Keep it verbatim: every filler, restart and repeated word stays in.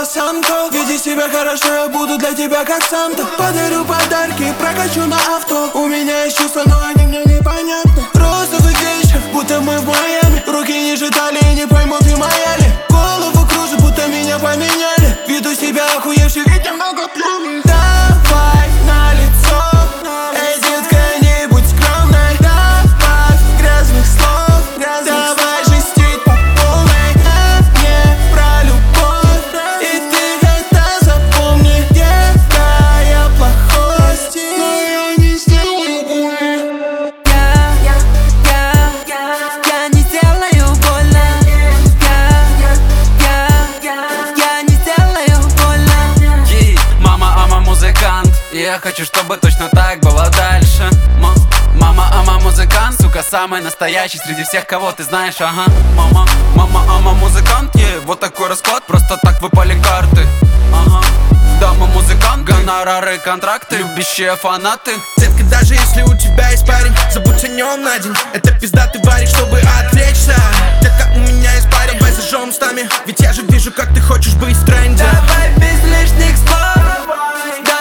осанку. Веди себя хорошо, я буду для тебя как Санта. Подарю подарки, прокачу на авто. У меня есть чувства, но они мне непонятны. Розовый гейша, будто мы в Майами. Руки ниже талии, не поймут и моя ли. Голову кружит, будто меня поменяли. Веду себя охуевший, ведь я много пьяный. Давай на лицо, эй, детка, не будь скромной. Добавь грязных слов, давай жестить по полной. Не про любовь, и ты это запомни. Детка, я плохой, но я не сделаю больно. Я, я, я, я, я не сделаю больно. Я, я, я, я не сделаю больно. Ей, мама, ама, музыкант. И я хочу, чтобы точно так было дальше. М- Мама, ама, музыкант. Сука, самый настоящий среди всех, кого ты знаешь, ага. Мама, мама, ама, музыкант. Е, вот такой расклад, просто так выпали карты. Ага. Дама, музыкант, гонорары, контракты, любящие фанаты. Детка, даже если у тебя есть парень, забудь о нем на день. Это пиздатый варик, чтобы отвлечься. Так как у меня есть парень, давай зажжем с нами. Ведь я же вижу, как ты хочешь быть в тренде. Давай без лишних слов.